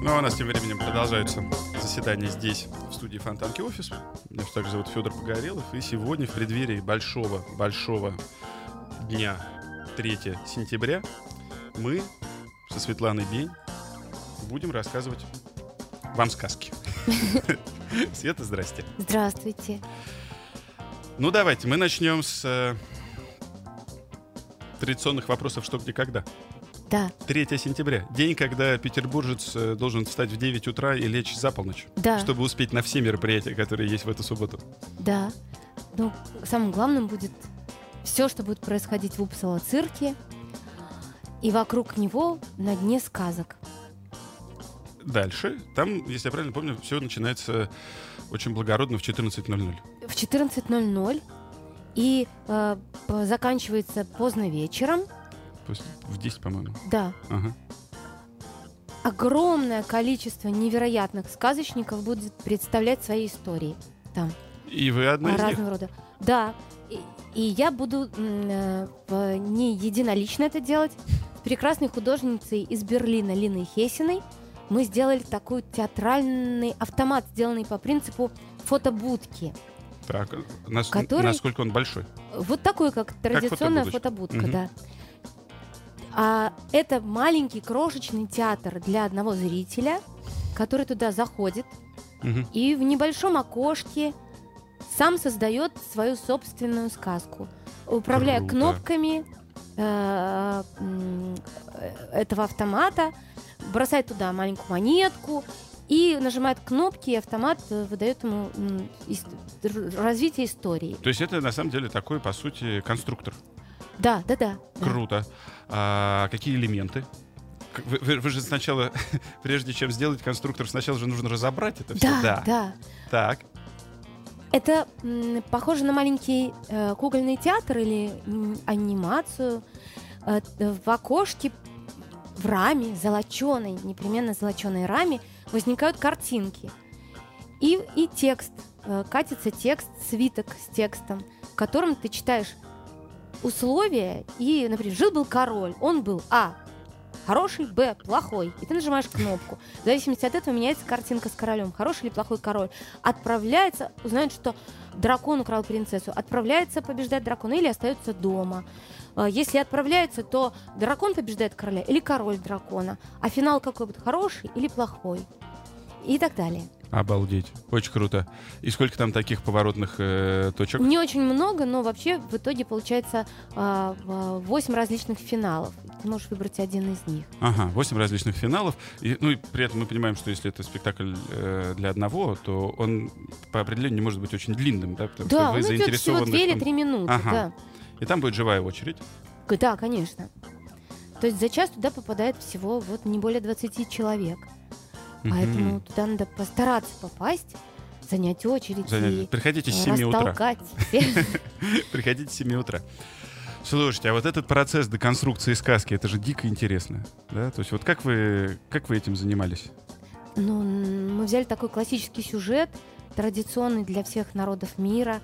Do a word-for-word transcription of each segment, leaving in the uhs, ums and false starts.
Ну, а у нас тем временем продолжаются заседания здесь, в студии Фонтанки Офис. Меня все так зовут Федор Погорелов. И сегодня в преддверии большого-большого дня, третьего сентября, мы со Светланой Бень будем рассказывать вам сказки. Света, здрасте. Здравствуйте. Ну, давайте, мы начнем с э, традиционных вопросов «Что, где, когда?». Да. третьего сентября. День, когда петербуржец э, должен встать в девять утра и лечь за полночь. Да. Чтобы успеть на все мероприятия, которые есть в эту субботу. Да. Ну, самым главным будет все, что будет происходить в Упсала-цирке и вокруг него на дне сказок. Дальше. Там, если я правильно помню, все начинается очень благородно в четырнадцать ноль ноль. В четырнадцать ноль ноль и э, заканчивается поздно вечером. То есть в десять, по-моему. Да. Ага. Огромное количество невероятных сказочников будет представлять свои истории там. И вы одна из разного них? рода. Да. И, и я буду э, не единолично это делать. С прекрасной художницей из Берлина Линой Хессиной мы сделали такой театральный автомат, сделанный по принципу фотобудки. Так, нас, который... насколько он большой? Вот такой, как традиционная как фотобудка, угу. да. А это маленький крошечный театр для одного зрителя, который туда заходит угу. и в небольшом окошке сам создает свою собственную сказку, управляя Круто. кнопками э, э, этого автомата, бросает туда маленькую монетку и нажимает кнопки, и автомат выдает ему м, ис- развитие истории. То есть это на самом деле такой, по сути, конструктор. Да, да, да. Круто. А какие элементы? Вы, вы, вы же сначала, прежде чем сделать конструктор, сначала же нужно разобрать это все. Да, да. да. Так. Это м, похоже на маленький э, кукольный театр или м, анимацию. Э, в окошке, в раме, золоченой, непременно золоченой раме, возникают картинки. И, и текст. Э, катится текст, свиток с текстом, в котором ты читаешь условия. И, например, жил-был король. Он был А. Хороший, Б. Плохой. И ты нажимаешь кнопку. В зависимости от этого меняется картинка с королем. Хороший или плохой король. Отправляется, узнает, что дракон украл принцессу. Отправляется побеждать дракона или остается дома. Если отправляется, то дракон побеждает короля или король дракона. А финал какой будет? Хороший или плохой? И так далее. Обалдеть. Очень круто. И сколько там таких поворотных э, точек? Не очень много, но вообще в итоге получается восемь э, различных финалов. Ты можешь выбрать один из них. Ага, восемь различных финалов. И, ну и при этом мы понимаем, что если это спектакль э, для одного, то он по определению не может быть очень длинным, да? Потому да, что вы он идет всего заинтересованы две в или том... три минуты. Ага. Да. И там будет живая очередь. Да, конечно. То есть за час туда попадает всего вот не более двадцати человек. Поэтому туда надо постараться попасть, занять очередь Занять. и Приходите с семи утра. Приходите с семи утра. Слушайте, а вот этот процесс деконструкции сказки, это же дико интересно, да? То есть вот как вы, как вы этим занимались? Ну, мы взяли такой классический сюжет, традиционный для всех народов мира.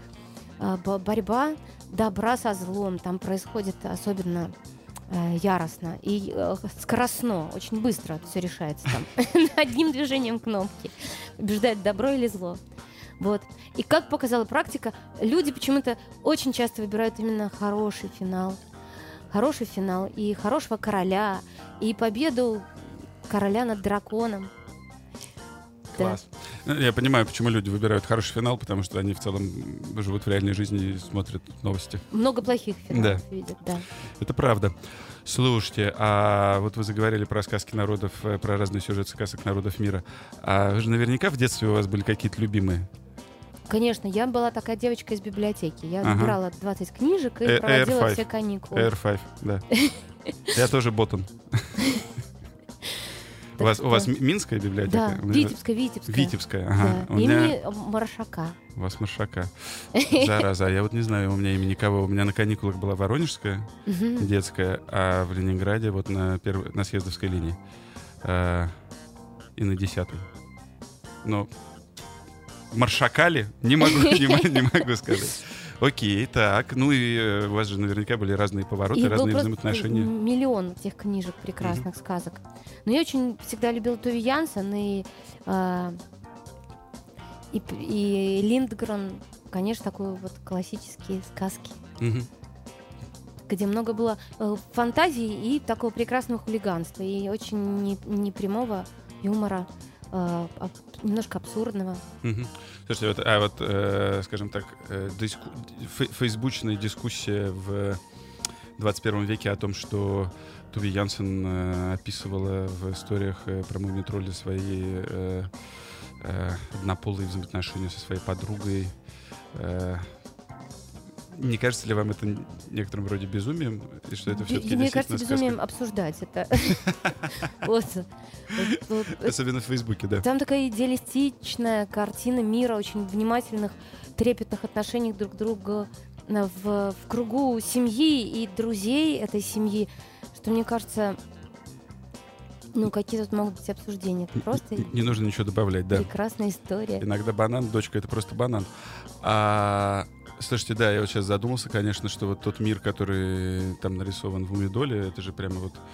Борьба добра со злом. Там происходит особенно э, яростно и э, скоростно. Очень быстро все решается там. Одним движением кнопки. Побеждает добро или зло. Вот. И как показала практика, люди почему-то очень часто выбирают именно хороший финал. Хороший финал и хорошего короля, и победу короля над драконом. Класс. Да. Я понимаю, почему люди выбирают хороший финал, потому что они в целом живут в реальной жизни и смотрят новости. Много плохих финалов да. видят, да. Это правда. Слушайте, а вот вы заговорили про сказки народов, про разные сюжеты сказок народов мира. А вы же наверняка в детстве у вас были какие-то любимые? Конечно, я была такая девочка из библиотеки. Я ага. выбирала двадцать книжек и проводила все каникулы. эр пять, да. Я тоже ботан. У вас, у вас Минская библиотека? Да, Витебская, Витебская. Витебская, ага. Да. Имени Маршака. У вас Маршака. Зараза, я вот не знаю, у меня имени кого. У меня на каникулах была Воронежская детская, а в Ленинграде вот на, перв... на Съездовской линии. А... И на десятой. Но Маршакали не могу, не, не могу сказать. Окей, так. Ну и э, у вас же наверняка были разные повороты, И разные был просто взаимоотношения. миллион тех книжек прекрасных, сказок. Но я очень всегда любила Туве Янсен и, а, и, п- и Линдгрен, конечно, такие вот классические сказки, Мгм. где много было э, фантазии и такого прекрасного хулиганства, и очень не- непрямого юмора, э, аб- немножко абсурдного. Мгм. Слушайте, вот, а вот, э, скажем так, э, диску- фе- фейсбучная дискуссия в двадцать первом веке о том, что Туве Янсен э, описывала в историях э, про мумию тролля свои э, э, однополые взаимоотношения со своей подругой. Э, не кажется ли вам это н- некоторым вроде безумием? И что это Бе- все-таки Мне кажется, действительно безумием сказка? обсуждать это. Вот. Вот, вот, э, Особенно в Фейсбуке, да. Там такая идеалистичная картина мира, очень внимательных, трепетных отношений друг к другу э, в, в кругу семьи и друзей этой семьи, что мне кажется, ну какие тут могут быть обсуждения. Это просто Н- Не нужно ничего добавлять, да. прекрасная история. Иногда банан, дочка — это просто банан. А, слушайте, да, я вот сейчас задумался, конечно, что вот тот мир, который там нарисован в Умидоле, это же прямо вот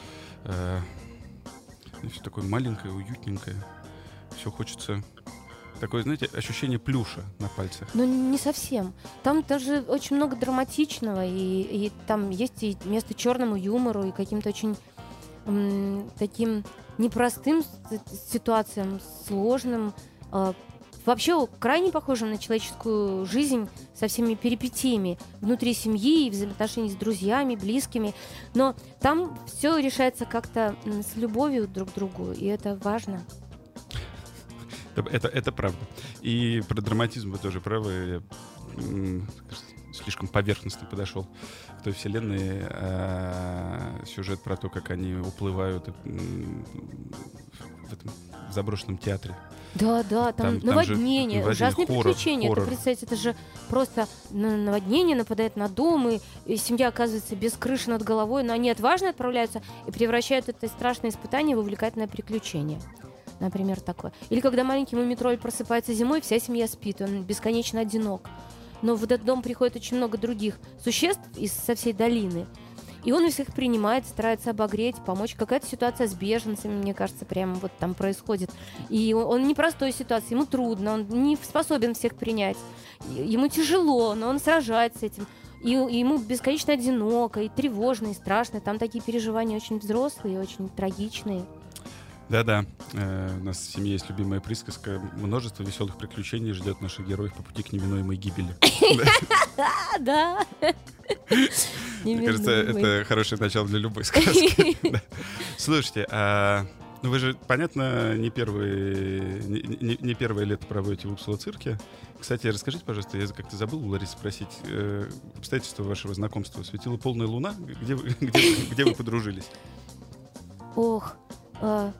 все такое маленькое, уютненькое. Все хочется... Такое, знаете, ощущение плюша на пальцах. Но не совсем. Там даже очень много драматичного, и, и там есть и место черному юмору, и каким-то очень м, таким непростым с- ситуациям, сложным, э, вообще крайне похожим на человеческую жизнь со всеми перипетиями внутри семьи и взаимоотношений с друзьями, близкими. Но там все решается как-то м, с любовью друг к другу, и это важно. Это, это, это правда. И про драматизм вы тоже правы. Я, м, кажется, слишком поверхностно подошел к той вселенной. А, сюжет про то, как они уплывают м, в этом заброшенном театре. Да, да, там, Там- там же наводнение, наводнение, ужасные хоррор, приключения. хоррор. Это, представьте, это же просто на- наводнение нападает на дом, и, и семья оказывается без крыши над головой, но они отважно отправляются и превращают это страшное испытание в увлекательное приключение. Например, такое. Или когда маленький мумитроль просыпается зимой, вся семья спит, он бесконечно одинок. Но в этот дом приходит очень много других существ из со всей долины. И он их всех принимает, старается обогреть, помочь. Какая-то ситуация с беженцами, мне кажется, прямо вот там происходит. И он, он в непростой ситуации, ему трудно, он не способен всех принять. И- Ему тяжело, но он сражается с этим. И, и ему бесконечно одиноко, и тревожно, и страшно. Там такие переживания очень взрослые, очень трагичные. Да-да, э, у нас в семье есть любимая присказка: множество веселых приключений ждет наших героев по пути к неминуемой гибели. А, да. Мне кажется, это хорошее начало для любой сказки. Да. Слушайте, а, ну вы же, понятно, не первые, не, не- не первое лето проводите в Упсало-цирке. Кстати, расскажите, пожалуйста, я как-то забыл у Ларисы спросить, э, обстоятельства вашего знакомства. Светила полная луна? Где вы, где, вы- где вы подружились? Ох, а,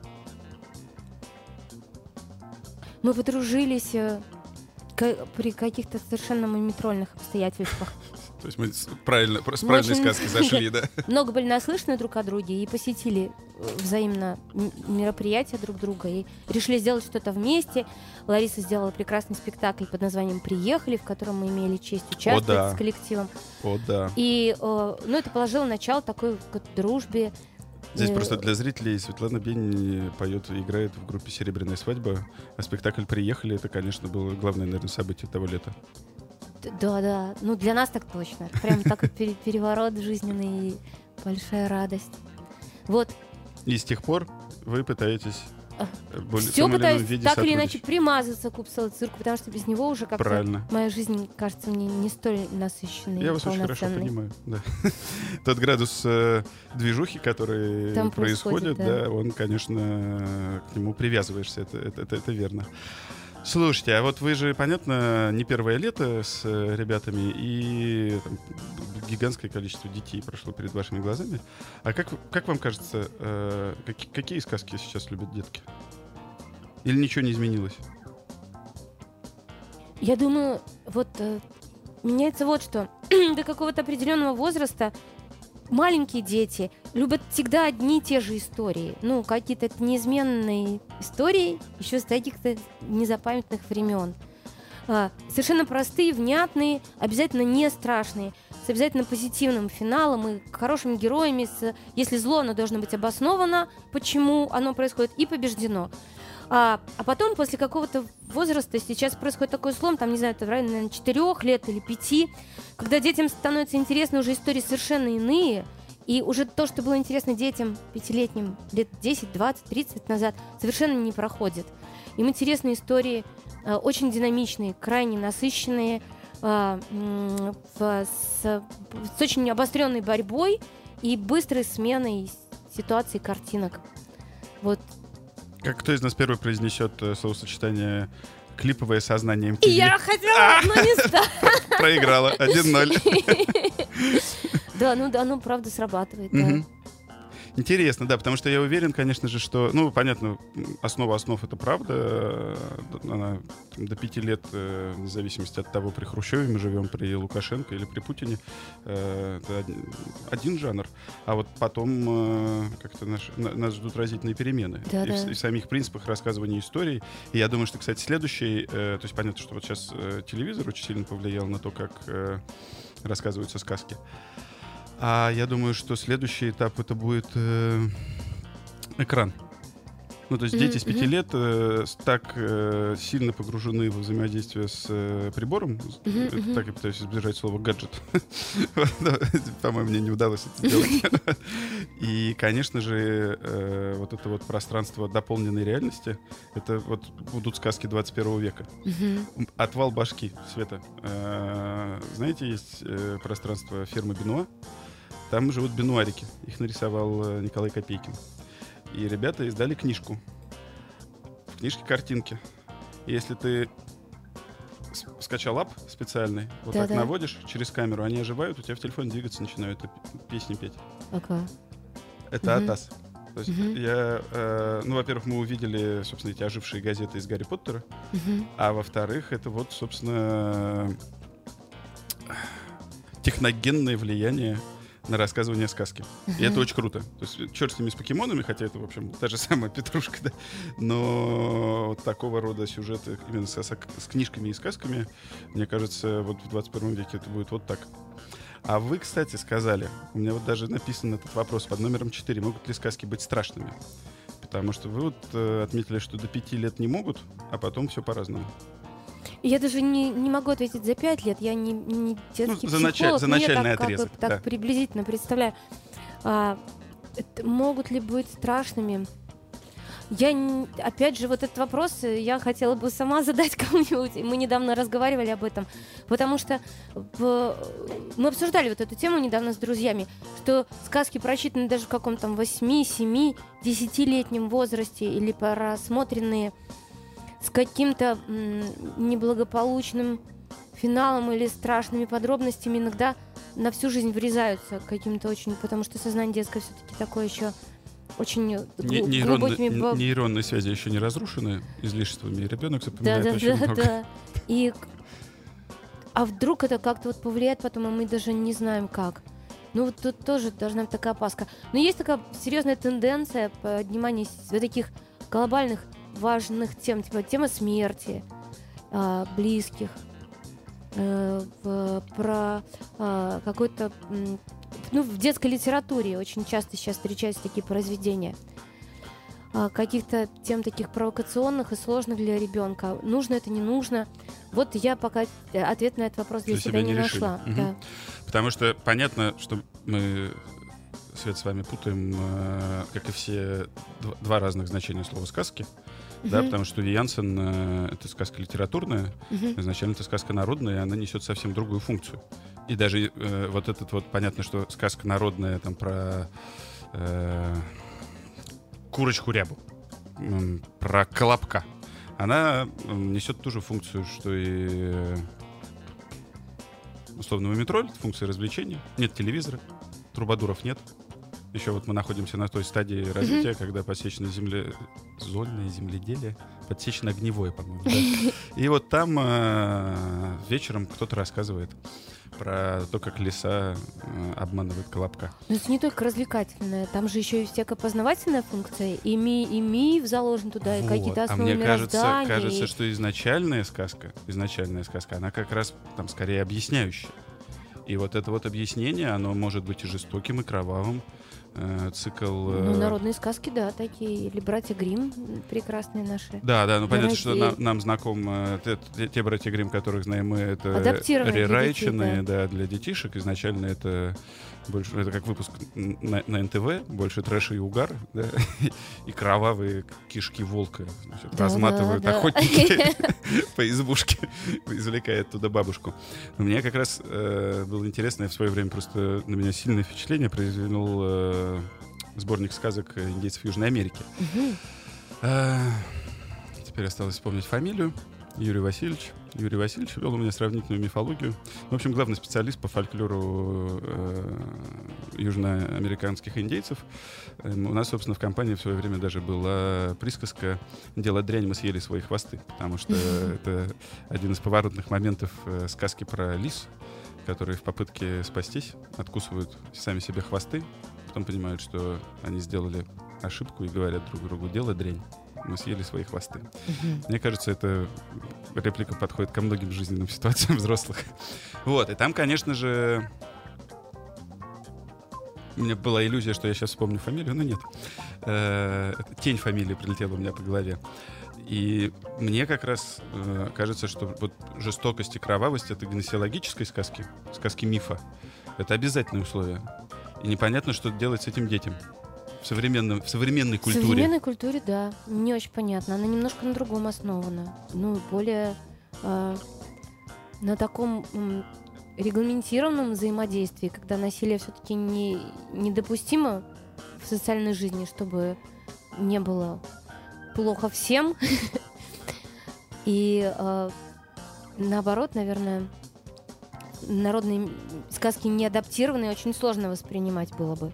мы подружились э, ка- при каких-то совершенно мумитрольных обстоятельствах. То есть мы с, правильно, с Мы правильной очень- сказки зашли, да? Много были наслышаны друг о друге и посетили э, взаимно м- мероприятия друг друга и решили сделать что-то вместе. Лариса сделала прекрасный спектакль под названием «Приехали», в котором мы имели честь участвовать да. с коллективом. О, да. И э, ну, это положило начало такой вот дружбе. Здесь Э, просто для зрителей Светлана Бень поет и играет в группе «Серебряная свадьба», а спектакль «Приехали» — это, конечно, было главное, наверное, событие того лета. Д- Да, да. Ну, для нас так точно. Это прям такой пере- переворот жизненный и большая радость. Вот. И с тех пор вы пытаетесь А, э, более, в Все том или ином пытаюсь виде так или иначе сотрудничать. примазаться к Упсало-цирку, потому что без него уже как-то Правильно. моя жизнь кажется мне не столь насыщенной Я и вас очень хорошо полноценной. понимаю. Да. Тот градус э, движухи, который Там происходит, происходит, да. да, он, конечно, э, к нему привязываешься, это, это, это, это верно. Слушайте, а вот вы же, понятно, не первое лето с э, ребятами, и там, гигантское количество детей прошло перед вашими глазами. А как, как вам кажется, э, каки- какие сказки сейчас любят детки? Или ничего не изменилось? Я думаю, вот э, меняется вот что. До какого-то определенного возраста маленькие дети любят всегда одни и те же истории. Ну, какие-то неизменные истории еще с каких-то незапамятных времен. А, совершенно простые, внятные, обязательно не страшные, с обязательно позитивным финалом и хорошими героями. С, если зло, оно должно быть обосновано, почему оно происходит, и побеждено. А, а потом, после какого-то возраста, сейчас происходит такой слом, там, не знаю, это в районе, наверное, четырех лет или пяти, когда детям становятся интересны уже истории совершенно иные, и уже то, что было интересно детям пятилетним лет десять, двадцать, тридцать назад, совершенно не проходит. Им интересны истории э, очень динамичные, крайне насыщенные, э, э, в, с, с очень обостренной борьбой и быстрой сменой ситуаций, картинок. Вот. Как кто из нас первый произнесет э, словосочетание «клиповое сознание эм ти ви»? Я хотела, но не стала. Проиграла. один ноль. Да, ну да, оно правда срабатывает, да. Интересно, да, потому что я уверен, конечно же, что, ну, понятно, основа основ — это правда. Она там, до пяти лет, э, вне зависимости от того, при Хрущеве мы живем, при Лукашенко или при Путине, э, это один, один жанр. А вот потом э, как-то наш, на, нас ждут разительные перемены. Да, и, да. в, и в самих принципах рассказывания историй. И я думаю, что, кстати, следующий, э, то есть понятно, что вот сейчас э, телевизор очень сильно повлиял на то, как э, рассказываются сказки. А я думаю, что следующий этап это будет э, экран. Ну, то есть Mm-hmm. дети с пяти лет э, так э, сильно погружены во взаимодействие с э, прибором, Mm-hmm. это так я пытаюсь избежать слова гаджет. По-моему, мне не удалось это сделать. И, конечно же, э, вот это вот пространство дополненной реальности, это вот будут сказки двадцать первого века. Mm-hmm. Отвал башки, Света. Э, знаете, есть э, пространство фермы Бенуа. Там живут бенуарики. Их нарисовал э, Николай Копейкин. И ребята издали книжку. В книжке картинки. И если ты с- скачал ап специальный, вот Да-да. так наводишь через камеру, они оживают, у тебя в телефоне двигаться начинают, и п- песни петь. Ага. Это Мгм. атас. То есть Мгм. я, э, ну, во-первых, мы увидели, собственно, эти ожившие газеты из Гарри Поттера, Мгм. а во-вторых, это вот, собственно, техногенное влияние на рассказывание сказки. И это очень круто. То есть черт с ними с покемонами, хотя это, в общем, та же самая петрушка, да. Но вот такого рода сюжеты именно с, с книжками и сказками, мне кажется, вот в двадцать первом веке это будет вот так. А вы, кстати, сказали, у меня вот даже написан этот вопрос под номером четыре, могут ли сказки быть страшными? Потому что вы вот э, отметили, что до пяти лет не могут, а потом все по-разному. Я даже не, не могу ответить за пять лет, я не, не детский Ну, за началь- психолог, за но я начальный так, как бы отрезок, так да. приблизительно представляю. А, это могут ли быть страшными? Я, не- опять же, вот этот вопрос я хотела бы сама задать кому-нибудь. Мы недавно разговаривали об этом, потому что в- мы обсуждали вот эту тему недавно с друзьями, что сказки прочитаны даже в каком-то там восьми, семи, десятилетнем возрасте или просмотренные с каким-то м, неблагополучным финалом или страшными подробностями иногда на всю жизнь врезаются каким-то очень, потому что сознание детское все-таки такое еще очень Не- глу- нейронные, глубокими... н- бо- нейронные связи еще не разрушены излишествами, и ребенок Да, запоминает да, очень да, много. да. И к- а вдруг это как-то вот повлияет потом, а мы даже не знаем как. Ну вот тут тоже должна быть такая опаска. Но есть такая серьезная тенденция поднимания с- вот таких глобальных важных тем, типа тема смерти, а, близких, э, в- про а, какой-то... м, ну, в детской литературе очень часто сейчас встречаются такие произведения. А, каких-то тем таких провокационных и сложных для ребенка. Нужно это, не нужно. Вот я пока ответ на этот вопрос для, Для себя, себя не не решили. нашла. Мгм. Да. Потому что понятно, что мы, Свет, с вами путаем, э, как и все, дв- два разных значения слова «сказки». Да, Мгм. потому что Уви Янсен э, — это сказка литературная, Мгм. изначально это сказка народная, и она несет совсем другую функцию. И даже э, вот этот вот, понятно, что сказка народная там про э, курочку рябу, м, про колобка, она м, несет ту же функцию, что и э, условного метро, функция развлечения. Нет телевизора, трубадуров нет. Еще вот мы находимся на той стадии развития, когда подсечено земле... зольное земледелие, подсечено огневое, по-моему. Да? И вот там э, вечером кто-то рассказывает про то, как лиса э, обманывает колобка. Но это не только развлекательное, там же еще и всякая познавательная функция, и, ми, и миф заложен туда, и Вот. какие-то А основы мне кажется, мироздания. кажется, и... что изначальная сказка, изначальная сказка, она как раз там скорее объясняющая. И вот это вот объяснение, оно может быть и жестоким, и кровавым. Э, цикл... Э... Ну, народные сказки, да, такие. Или «Братья Гримм» прекрасные наши. Да, да, ну понятно, что Дорогие. нам, нам знаком э, те, те- те «Братья Гримм», которых знаем мы, это Адаптированные для рерайченные, детей, да, для детишек. Изначально это больше, это как выпуск на, на эн тэ вэ, больше трэша и угар, да, и кровавые кишки волка, значит, Да, разматывают да, да. охотники по избушке, извлекая оттуда бабушку. Но мне как раз э, было интересно, я в свое время просто на меня сильное впечатление произвел э, сборник сказок индейцев Южной Америки. Мгм. А, Теперь осталось вспомнить фамилию. Юрий Васильевич. Юрий Васильевич вел у меня сравнительную мифологию. В общем, главный специалист по фольклору э, южноамериканских индейцев. Э, у нас, собственно, в компании в свое время даже была присказка «Дело дрянь, мы съели свои хвосты», потому что это один из поворотных моментов э, сказки про лис, которые в попытке спастись откусывают сами себе хвосты, потом понимают, что они сделали ошибку и говорят друг другу «Дело дрянь, мы съели свои хвосты». Мгм. Мне кажется, эта реплика подходит ко многим жизненным ситуациям взрослых. Вот, и там, конечно же, у меня была иллюзия, что я сейчас вспомню фамилию, но нет. Э, Тень фамилии прилетела у меня по голове. И мне как раз э, кажется, что вот жестокость и кровавость — это гносеологической сказки, сказки мифа. Это обязательное условие. И непонятно, что делать с этим детям в, современном, в современной В культуре. современной культуре, да, не очень понятно. Она немножко на другом основана. Ну, более э, на таком м, регламентированном взаимодействии, когда насилие все-таки не, недопустимо в социальной жизни, чтобы не было плохо всем. И э, наоборот, наверное, народные сказки не адаптированные очень сложно воспринимать было бы.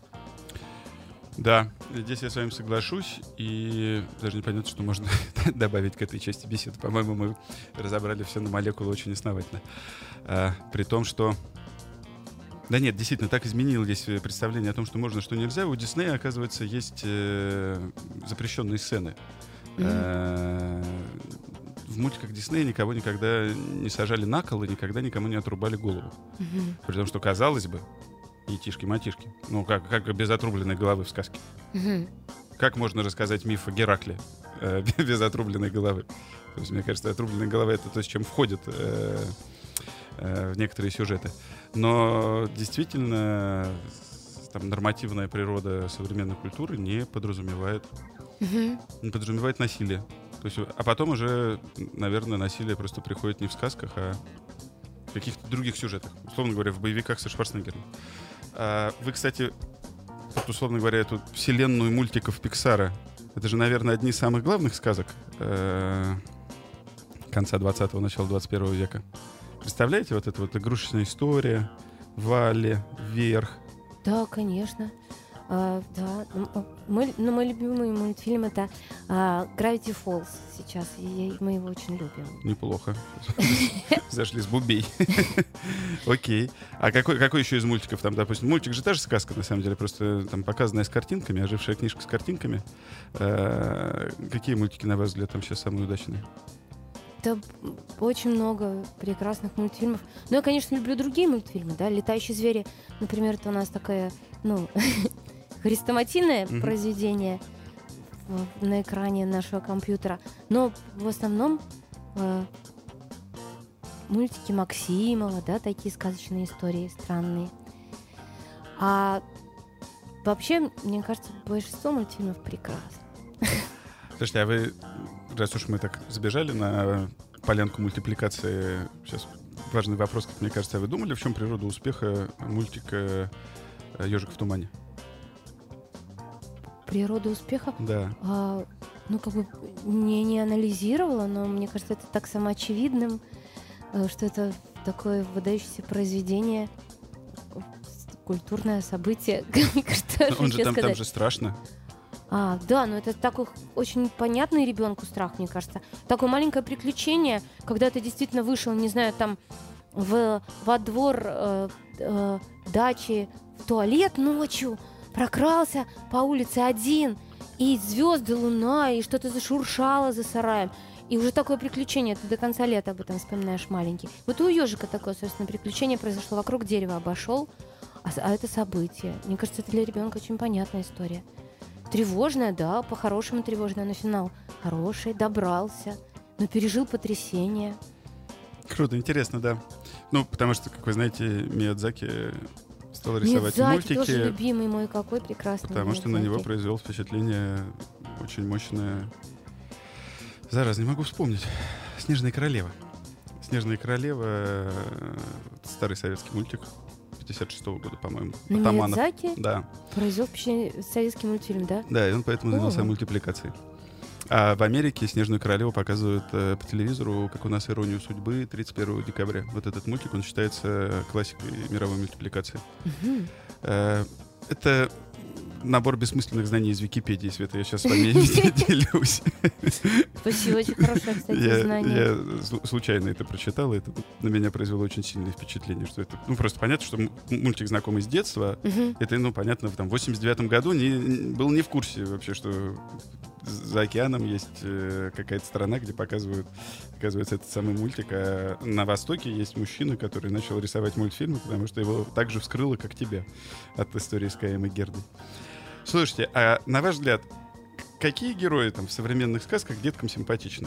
Да, здесь я с вами соглашусь, и даже непонятно, что можно добавить к этой части беседы. По-моему, мы разобрали все на молекулы очень основательно. А, при том, что... Да нет, действительно, так изменилось представление о том, что можно, что нельзя. У Диснея, оказывается, есть э, запрещенные сцены. Э, в мультиках Диснея никого никогда не сажали на кол и никогда никому не отрубали голову. Мгм. При том, что, казалось бы, етишки-матишки. Ну, как, как без отрубленной головы в сказке. Мгм. Как можно рассказать миф о Геракле э, без отрубленной головы? То есть, мне кажется, отрубленная голова — это то, с чем входит э, э, в некоторые сюжеты. Но действительно, с- там нормативная природа современной культуры не подразумевает, Мгм. не подразумевает насилие. То есть, а потом уже, наверное, насилие просто приходит не в сказках, а в каких-то других сюжетах. Условно говоря, в боевиках со Шварценеггером. А вы, кстати, вот, условно говоря, эту вселенную мультиков Пиксара, это же, наверное, одни из самых главных сказок э, конца двадцатого, начала двадцать первого века. Представляете, вот эта вот игрушечная история, Валли, Вверх. Да, конечно. А, да. Ну, о, Мой, ну, мой любимый мультфильм — это а, Gravity Falls сейчас. И я- мы его очень любим. Неплохо. Зашли с бубей. Окей. А какой, какой еще из мультиков? Там, допустим, мультик же та же сказка, на самом деле, просто там показанная с картинками, ожившая книжка с картинками. Э, Какие мультики, на ваш взгляд, там сейчас самые удачные? Да, м, очень много прекрасных мультфильмов. Но я, конечно, люблю другие мультфильмы, да. «Летающие звери», например, это у нас такое, ну, хрестоматийное Мгм. произведение в- на экране нашего компьютера. Но в основном э, мультики Максимова, да, такие сказочные истории странные. А вообще, мне кажется, большинство мультфильмов прекрасно. Слушайте, а вы, раз уж мы так забежали на полянку мультипликации, сейчас важный вопрос, как мне кажется, а вы думали, в чем природа успеха мультика «Ежик в тумане»? Природа успеха. Да. А, ну, как бы не, не анализировала, но мне кажется, это так самоочевидным, э, что это такое выдающееся произведение, э, с- культурное событие. Мне кажется, Он же вообще там, там сказать. же страшно. А, да, но это такой очень понятный ребенку страх, мне кажется. Такое маленькое приключение, когда ты действительно вышел, не знаю, там в, во двор э, э, дачи в туалет ночью, прокрался по улице один, и звезды, луна, и что-то зашуршало за сараем. И уже такое приключение, ты до конца лета об этом вспоминаешь, маленький. Вот у ежика такое, собственно, приключение произошло. Вокруг дерева обошел, а, а это событие. Мне кажется, это для ребенка очень понятная история. Тревожная, да, по-хорошему тревожная, но финал хороший, добрался, но пережил потрясение. Круто, интересно, да. Ну, потому что, как вы знаете, Миядзаки стал рисовать Миядзаки мультики. тоже любимый мой, какой прекрасный Потому Миядзаки. что на него произвел впечатление очень мощное... Зараз не могу вспомнить. «Снежная королева». «Снежная королева» — старый советский мультик пятьдесят шестого года, по-моему. На Атаманов. Миядзаки Да. произвел впечатление советский мультфильм, да? Да, и он поэтому занялся Ого. мультипликацией. А в Америке «Снежную королеву» показывают э, по телевизору, как у нас «Иронию судьбы» тридцать первого декабря. Вот этот мультик, он считается классикой мировой мультипликации. Мгм. Э, это набор бессмысленных знаний из Википедии, Света. Я сейчас с вами делюсь. Спасибо, очень хорошее, кстати, Я, знание. я слу- случайно это прочитал, и это на меня произвело очень сильное впечатление, что это, ну, просто понятно, что м- мультик знакомый с детства, Мгм. это, ну, понятно, в там, восемьдесят девятом году не, не- был не в курсе вообще, что за океаном есть э, какая-то страна, где показывают, оказывается, этот самый мультик, а на Востоке есть мужчина, который начал рисовать мультфильмы, потому что его так же вскрыло, как тебя, от истории с Каем и Гердой. Слушайте, а на ваш взгляд, к- какие герои там в современных сказках деткам симпатичны?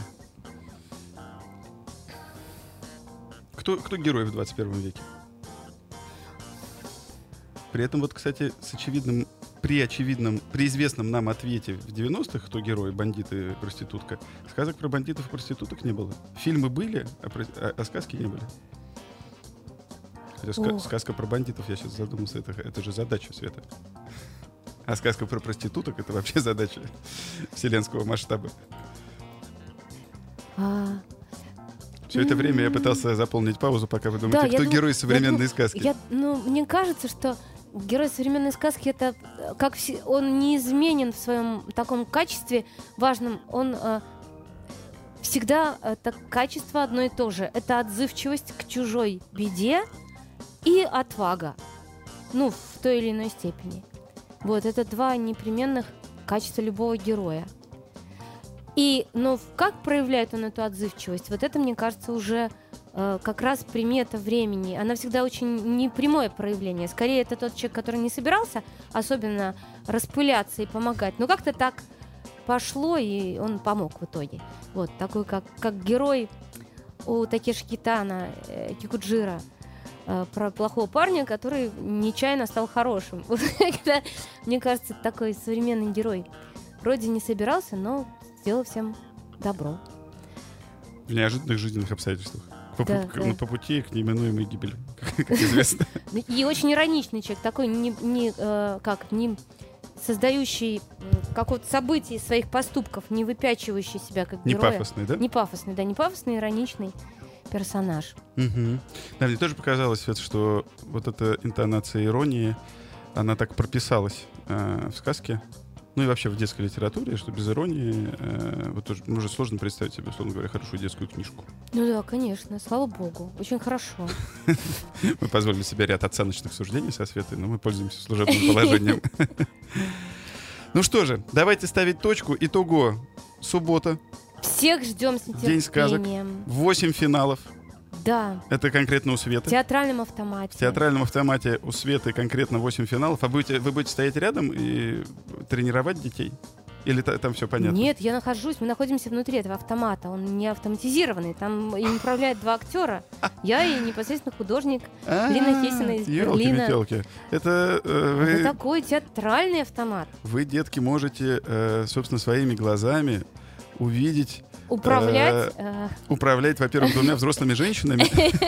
Кто, кто герой в двадцать первом веке? При этом вот, кстати, с очевидным, при очевидном, при известном нам ответе в девяностых, кто герой, бандит и проститутка, сказок про бандитов и проституток не было. Фильмы были, а, про- а- а сказки не были. Хотя ска- Ох. сказка про бандитов, я сейчас задумался, это, это же задача, Света. А сказка про проституток — это вообще задача вселенского масштаба. А, Все это время я пытался заполнить паузу, пока вы думаете, Да, я кто дум- герой я современной дум- сказки. я, ну, мне кажется, что герой современной сказки это э, как все, он неизменен в своем таком качестве важном. Он э, всегда это качество одно и то же. Это отзывчивость к чужой беде и отвага. Ну, в той или иной степени. Вот, это два непременных качества любого героя. И, но в- как проявляет он эту отзывчивость? Вот это, мне кажется, уже э, как раз примета времени. Она всегда очень непрямое проявление. Скорее, это тот человек, который не собирался особенно распыляться и помогать. Но как-то так пошло, и он помог в итоге. Вот, такой, как, как герой у Такеши Китано, э, Кикуджира, э, про плохого парня, который нечаянно стал хорошим. Вот это, мне кажется, такой современный герой. Вроде не собирался, но сделал всем добро. В неожиданных жизненных обстоятельствах. По, Да, пу- да. ну, по пути к неминуемой гибели, как известно. И очень ироничный человек, такой не, не, э, как, не создающий м, какого-то события из своих поступков, не выпячивающий себя как Не героя. пафосный, да? Не пафосный, да, не пафосный, ироничный персонаж. Мгм. Да, мне тоже показалось, Свет, что вот эта интонация иронии, она так прописалась э, в сказке. Ну и вообще в детской литературе, что без иронии э, вот тоже, ну, уже сложно представить себе, условно говоря, хорошую детскую книжку. Ну да, конечно, слава богу, очень хорошо. Мы позволили себе ряд оценочных суждений со Светой, но мы пользуемся служебным положением. Ну что же, давайте ставить точку. Итого, суббота, Всех ждем с День сказок. нетерпением. восемь финалов. Да, Это конкретно у Светы. в театральном автомате. В театральном автомате у Светы конкретно восемь финалов. А будете, вы будете стоять рядом и тренировать детей? Или та- там все понятно? Нет, я нахожусь, мы находимся внутри этого автомата. Он не автоматизированный. Там им управляют два актера. Я и непосредственно художник. А, Лина Хесина из Берлина. ёлки-метёлки. Это э, Это вы, такой театральный автомат. вы, детки, можете, э, собственно, своими глазами увидеть, Управлять. э, управлять, во-первых, двумя взрослыми женщинами,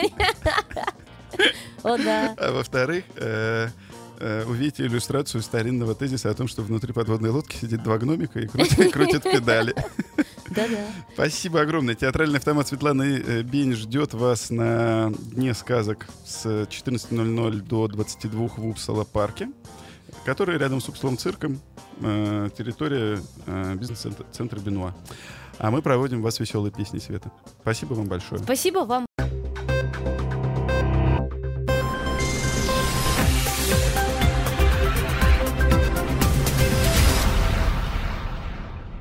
О, да. а во-вторых, э, э, увидите иллюстрацию старинного тезиса о том, что внутри подводной лодки сидит два гномика и крутят, крутят педали. Да-да. Спасибо огромное. Театральный автомат Светланы э, Бень ждет вас на Дне сказок с четырнадцати ноль-ноль до двадцати двух в Упсала-парке, который рядом с Упсалом цирком, э, территория э, бизнес-центра Бенуа. А мы проводим вас веселой песней, Света. Спасибо вам большое. Спасибо вам.